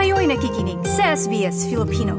Kayo'y nakikinig sa SBS Filipino.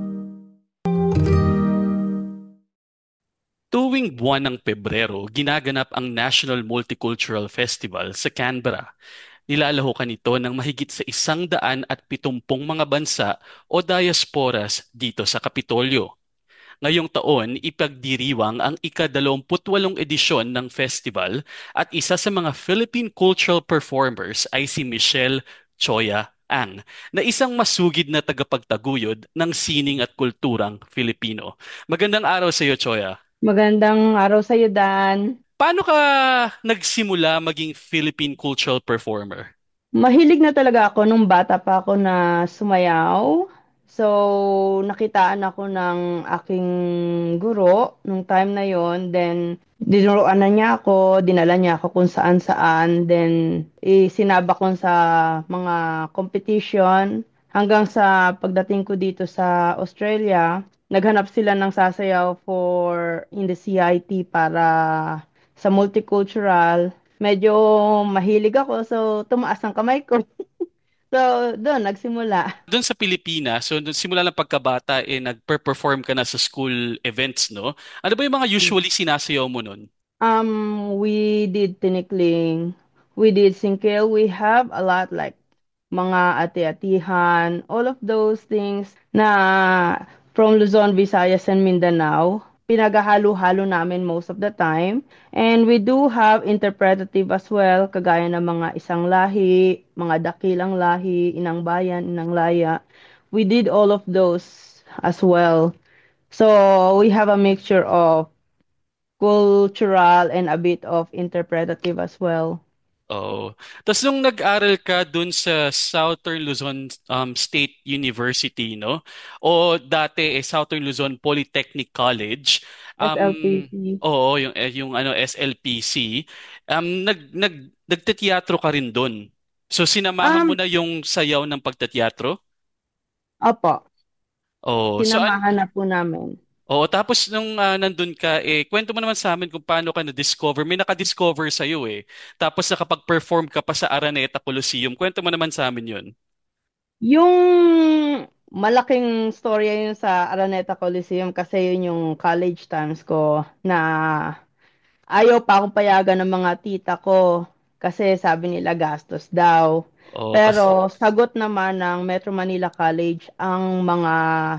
Tuwing buwan ng Pebrero, ginaganap ang National Multicultural Festival sa Canberra. Nilalahukan ito ng mahigit sa 170 mga bansa o diasporas dito sa Kapitolyo. Ngayong taon, ipagdiriwang ang ika-28 edisyon ng festival at isa sa mga Philippine cultural performers ay si Michelle Choya Ang, na isang masugid na tagapagtaguyod ng sining at kulturang Filipino. Magandang araw sa iyo, Choya. Magandang araw sa iyo, Dan. Paano ka nagsimula maging Philippine cultural performer? Mahilig na talaga ako nung bata pa ako na sumayaw. So, nakitaan ako ng aking guro nung time na yon. Then, dinuruan na niya ako, dinala niya ako kung saan-saan. Then, sinaba ko sa mga competition. Hanggang sa pagdating ko dito sa Australia, naghanap sila ng sasayaw for in the CIT para sa multicultural. Medyo mahilig ako, so tumaas ang kamay ko. So, doon, nagsimula. Doon sa Pilipinas, so doon simula ng pagkabata, nagper-perform ka na sa school events, no? Ano ba yung mga usually sinasayaw mo nun? We did tinikling, we did singkil, we have a lot like mga ati-atihan, all of those things na from Luzon, Visayas, and Mindanao. Pinaghahalo-halo namin most of the time. And we do have interpretative as well, kagaya ng mga isang lahi, mga dakilang lahi, inang bayan, inang laya. We did all of those as well. So we have a mixture of cultural and a bit of interpretative as well. Oh. Tapos nung nag-aral ka dun sa Southern Luzon State University, no? O dati Southern Luzon Polytechnic College. SLPC. Oo, yung ano SLPC. Nagteteatro ka rin dun. So sinamahan mo Um, na yung sayaw ng pagteteatro? Opo, Oh, so sinamahan na po namin. Oo, tapos nung nandun ka, kwento mo naman sa amin kung paano ka na-discover. May naka-discover sa'yo eh. Tapos nakapag-perform ka pa sa Araneta Coliseum. Kwento mo naman sa amin yun. Yung malaking storya yun sa Araneta Coliseum kasi yun yung college times ko na ayaw pa akong payagan ng mga tita ko kasi sabi nila gastos daw. Oo, kasi, Pero sagot naman ng Metro Manila College ang mga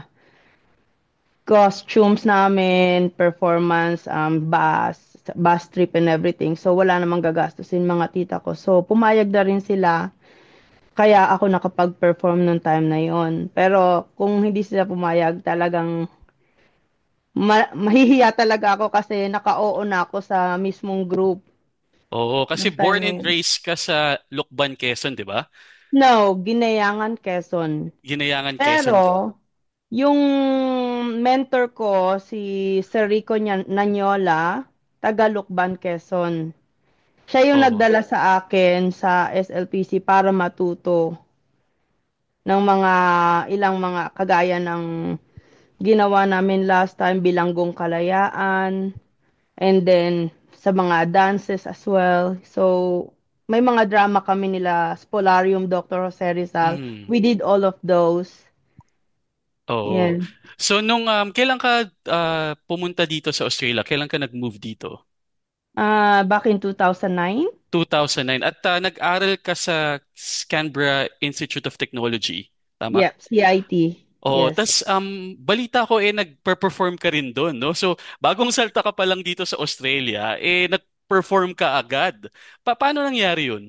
costumes namin, performance, bus trip and everything. So wala namang gagastusin mga tita ko. So pumayag na rin sila. Kaya ako nakapag-perform nung time na yon. Pero kung hindi sila pumayag, talagang mahihiya talaga ako kasi naka-oo na ako sa mismong group oo, kasi nung time born na and yun. raised ka sa Lukban, Quezon, di ba? No, Ginayangan, Quezon. Ginayangan, Quezon. Pero yung mentor ko, si Sir Rico Nanyola, taga Lukban, Quezon. Siya yung Oo. nagdala sa akin sa SLPC para matuto ng mga ilang mga kagaya ng ginawa namin last time, Bilanggong Kalayaan, and then sa mga dances as well. So, may mga drama kami nila, Spolarium, Dr. Jose Rizal. Mm, We did all of those. oo. Yan. So, nung, kailan ka pumunta dito sa Australia? Kailan ka nag-move dito? Back in 2009? 2009. At nag-aral ka sa Canberra Institute of Technology. Tama? Yep, CIT. Oh, Yes. tas balita ko nag-perform ka rin doon, no? So, bagong salta ka pa lang dito sa Australia, nag-perform ka agad. Paano nangyari 'yun?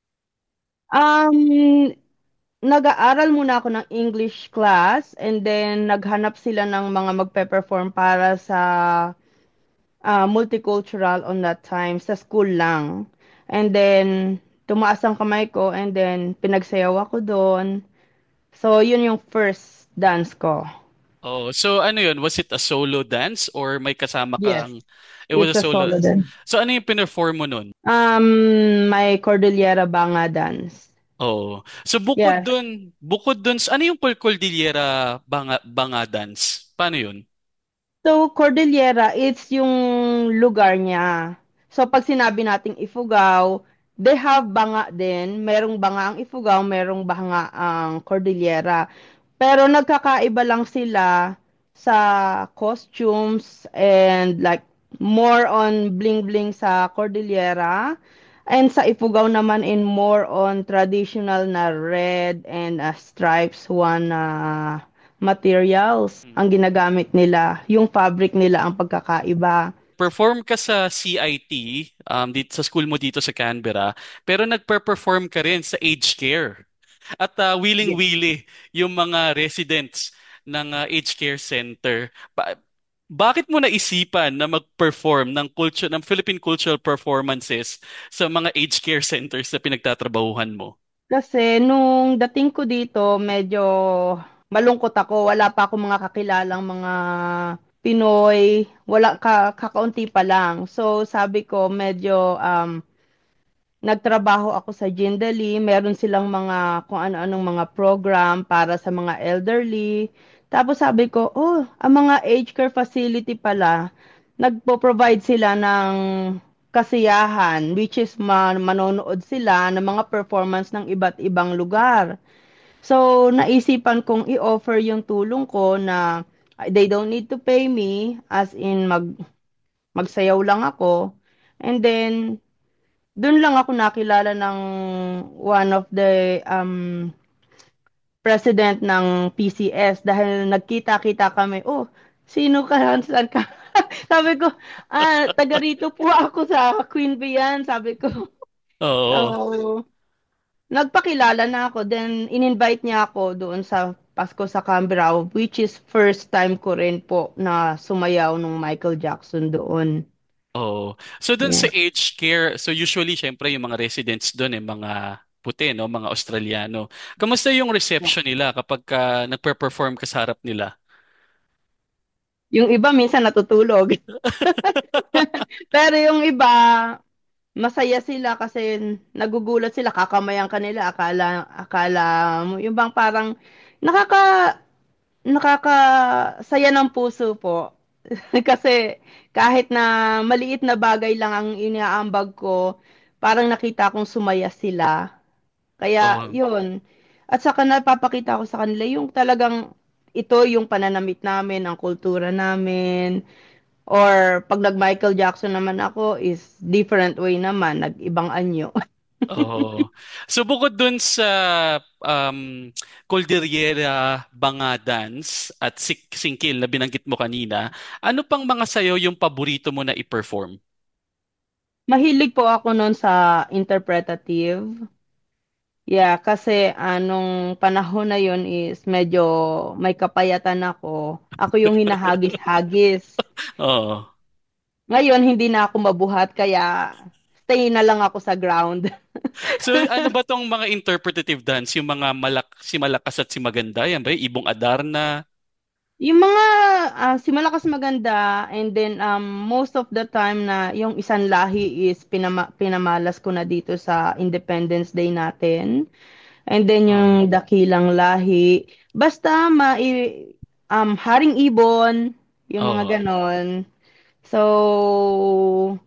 Um, Nag-aaral muna ako ng English class and then naghanap sila ng mga magpe-perform para sa multicultural on that time sa school lang. And then tumaas ang kamay ko and then pinagsayaw ako doon. So yun yung first dance ko. Oh, so ano 'yun? Was it a solo dance or may kasama Yes, kang it was it's a a solo solo dance. dance. So ano yung perform mo nun? My Cordillera Banga dance. Oh. So Yes. bukod dun, ano yung Cordillera Banga Dance? Paano 'yun? So Cordillera, it's yung lugar niya. So pag sinabi nating Ifugao, they have banga din. Merong banga ang Ifugao, merong banga ang Cordillera. Pero nagkakaiba lang sila sa costumes and like more on bling-bling sa Cordillera. And sa Ifugao naman in more on traditional na red and stripes one materials ang ginagamit nila. Yung fabric nila ang pagkakaiba. Perform ka sa CIT, dito sa school mo dito sa Canberra, pero nagpe-perform ka rin sa aged care. At willing-willy yung mga residents ng aged care center. Bakit mo naisipan na mag-perform ng Philippine cultural performances sa mga aged care centers na pinagtatrabahuhan mo? Kasi nung dating ko dito, medyo malungkot ako. Wala pa ako mga kakilalang mga Pinoy. Kakaunti pa lang. So sabi ko, medyo nagtrabaho ako sa Jindalee. Meron silang mga kung ano-anong mga program para sa mga elderly. Tapos sabi ko, oh, ang mga aged care facility pala, nagpo-provide sila ng kasiyahan, which is manonood sila ng mga performance ng iba't ibang lugar. So, naisipan kong i-offer yung tulong ko na they don't need to pay me, as in magsayaw lang ako. And then, dun lang ako nakilala ng one of the president ng PCS dahil nagkita-kita kami. Oh, sino ka? Saan ka? Sabi ko, taga rito po ako sa Queen Vian. Sabi ko, Oo. so, nagpakilala na ako. Then, in-invite niya ako doon sa Pasko sa Canberra, which is first time ko rin po na sumayaw nung Michael Jackson doon. Oh. So dun sa Yeah. aged care, so usually syempre yung mga residents doon mga puti, no, mga Australiano. Kamusta yung reception nila kapag nagpe-perform ka sa harap nila? Yung iba minsan natutulog. Pero yung iba, masaya sila kasi nagugulat sila, kakamayan kanila, akala mo, yung bang parang nakaka, nakakasaya ng puso po. Kasi kahit na maliit na bagay lang ang iniaambag ko, parang nakita kong sumaya sila. Kaya Oh. yun. At saka napapakita ko sa kanila yung talagang ito yung pananamit namin, ang kultura namin. Or pag nag-Michael Jackson naman ako is different way naman, nag-ibang anyo. Oh. So bukod dun sa Cordillera Banga Dance at Singkil na binanggit mo kanina, ano pang mga sayaw yung paborito mo na i-perform? Mahilig po ako noon sa interpretative. Yeah, kasi anong panahon na yun is medyo may kapayatan ako. Ako yung hinahagis-hagis. Oo. Ngayon, hindi na ako mabuhat, kaya stay na lang ako sa ground. So ano ba tong mga interpretative dance, yung mga si Malakas at si Maganda, yan ba? Ibong Adarna? Yung mga si Malakas Maganda, and then most of the time na yung isang lahi is pinamalas ko na dito sa Independence Day natin. And then Oh. yung dakilang lahi. Basta Haring Ibon, yung mga Oo. ganon. So,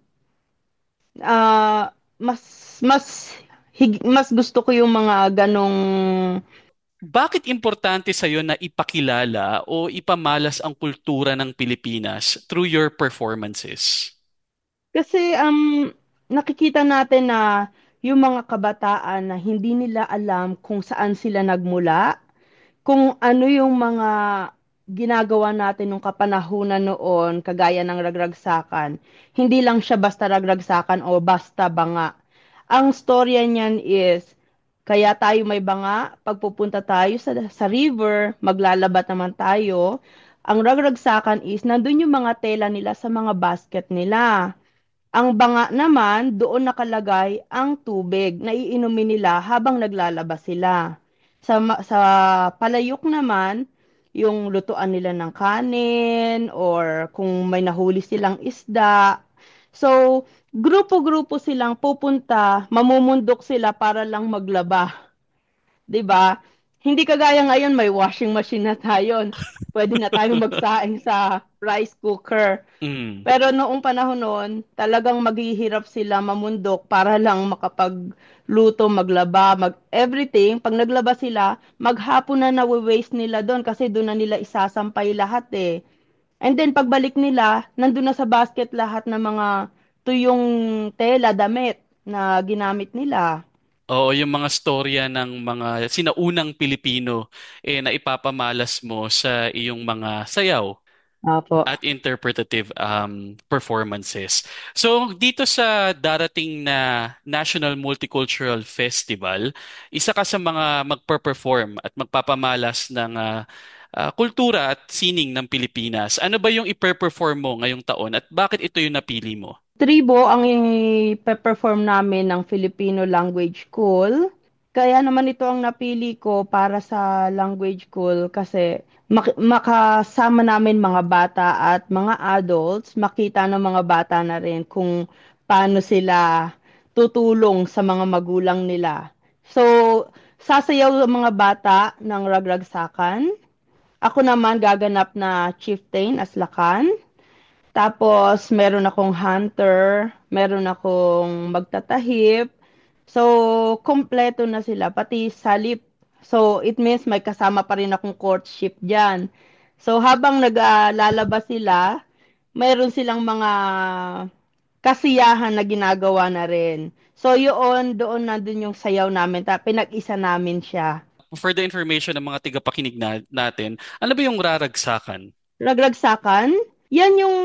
mas mas gusto ko yung mga ganong. Bakit importante sa'yo na ipakilala o ipamalas ang kultura ng Pilipinas through your performances? Kasi nakikita natin na yung mga kabataan na hindi nila alam kung saan sila nagmula, kung ano yung mga ginagawa natin nung kapanahunan noon, kagaya ng ragragsakan. Hindi lang siya basta ragragsakan o basta banga. Ang storya niyan is, kaya tayo may banga, pagpupunta tayo sa river, maglalabat naman tayo. Ang ragragsakan is, nandun yung mga tela nila sa mga basket nila. Ang banga naman, doon nakalagay ang tubig na iinumin nila habang naglalaba sila. Sa palayok naman, yung lutuan nila ng kanin or kung may nahuli silang isda. So, grupo-grupo silang pupunta, mamumundok sila para lang maglaba, 'di ba? Hindi kagaya ngayon, may washing machine na tayo. Pwede na tayong magsaing sa rice cooker. Mm. Pero noong panahon noon, talagang maghihirap sila mamundok para lang makapagluto, maglaba, everything. Pag naglaba sila, maghapon na nawe-waste nila doon kasi doon na nila isasampay lahat eh. And then pagbalik nila, nandun na sa basket lahat ng mga tuyong tela, damit na ginamit nila. Oo, yung mga storya ng mga sinaunang Pilipino na ipapamalas mo sa iyong mga sayaw Apo. at interpretative performances. So, dito sa darating na National Multicultural Festival, isa ka sa mga magper-perform at magpapamalas ng kultura at sining ng Pilipinas. Ano ba yung iper-perform mo ngayong taon at bakit ito yung napili mo? Tribo ang i-perform namin ng Filipino Language School. Kaya naman ito ang napili ko para sa language school kasi makasama namin mga bata at mga adults, makita ng mga bata na rin kung paano sila tutulong sa mga magulang nila. So, sasayaw ang mga bata ng ragragsakan. Ako naman gaganap na chieftain as lakan. Tapos, meron akong hunter, meron akong magtatahip. So, kompleto na sila, pati salip. So, it means may kasama pa rin akong courtship dyan. So, habang naglalabas sila, meron silang mga kasiyahan na ginagawa na rin. So, doon na din yung sayaw namin. Pinag-isa namin siya. For the information ng mga tigapakinig natin, ano ba yung raragsakan? Ragragsakan. Yan yung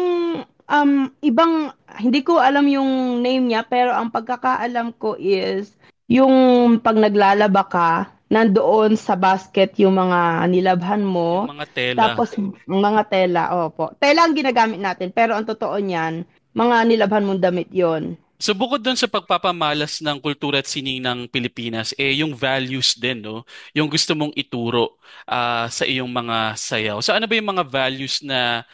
ibang, hindi ko alam yung name niya, pero ang pagkakaalam ko is, yung pag naglalaba ka, nandoon sa basket yung mga nilabhan mo, Yung mga tela. tapos ang mga tela, opo. Tela ang ginagamit natin, pero ang totoo niyan, mga nilabhan mong damit yon. So bukod doon sa pagpapamalas ng kultura at sining ng Pilipinas, yung values din, no? Yung gusto mong ituro sa iyong mga sayaw. So ano ba yung mga values na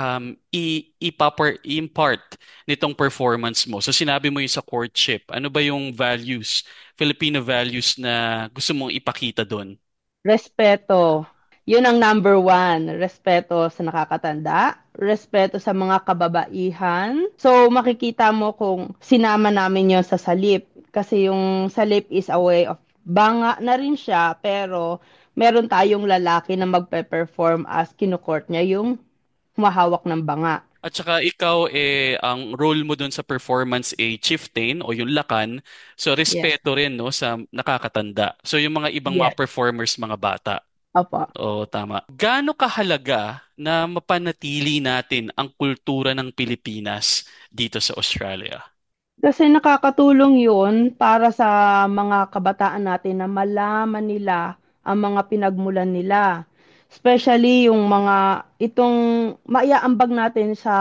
i-impart nitong performance mo? So sinabi mo yung sa courtship. Ano ba yung values, Filipino values na gusto mong ipakita doon? Respeto. Yun ang number one. Respeto sa nakakatanda. Respeto sa mga kababaihan. So, makikita mo kung sinama namin yon sa salip. Kasi yung salip is a way of banga na rin siya, pero meron tayong lalaki na magpe-perform as kinukort niya yung humahawak ng banga. At saka ikaw, ang role mo doon sa performance chieftain o yung lakan. So Yes. respeto rin, no, sa nakakatanda. So yung mga ibang mga Yes. performers, mga bata. Opo. Oo, tama. Gaano kahalaga na mapanatili natin ang kultura ng Pilipinas dito sa Australia? Kasi nakakatulong yun para sa mga kabataan natin na malaman nila ang mga pinagmulan nila. Especially yung mga itong maiaambag natin sa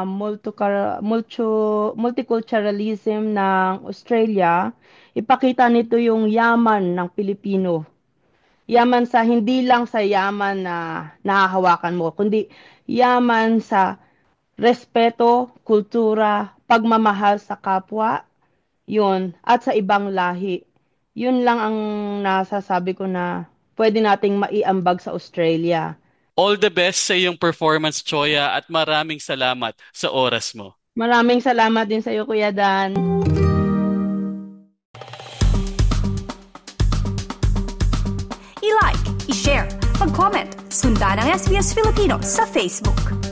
multiculturalism ng Australia, ipakita nito yung yaman ng Pilipino. Yaman sa hindi lang sa yaman na nahahawakan mo, kundi yaman sa respeto, kultura, pagmamahal sa kapwa, yun, at sa ibang lahi. Yun lang ang nasasabi ko na pwede nating maiambag sa Australia. All the best sa iyong performance, Choya, at maraming salamat sa oras mo. Maraming salamat din sa iyo, Kuya Dan. I-like, i-share, mag-comment, sundan ang SBS Filipino sa Facebook.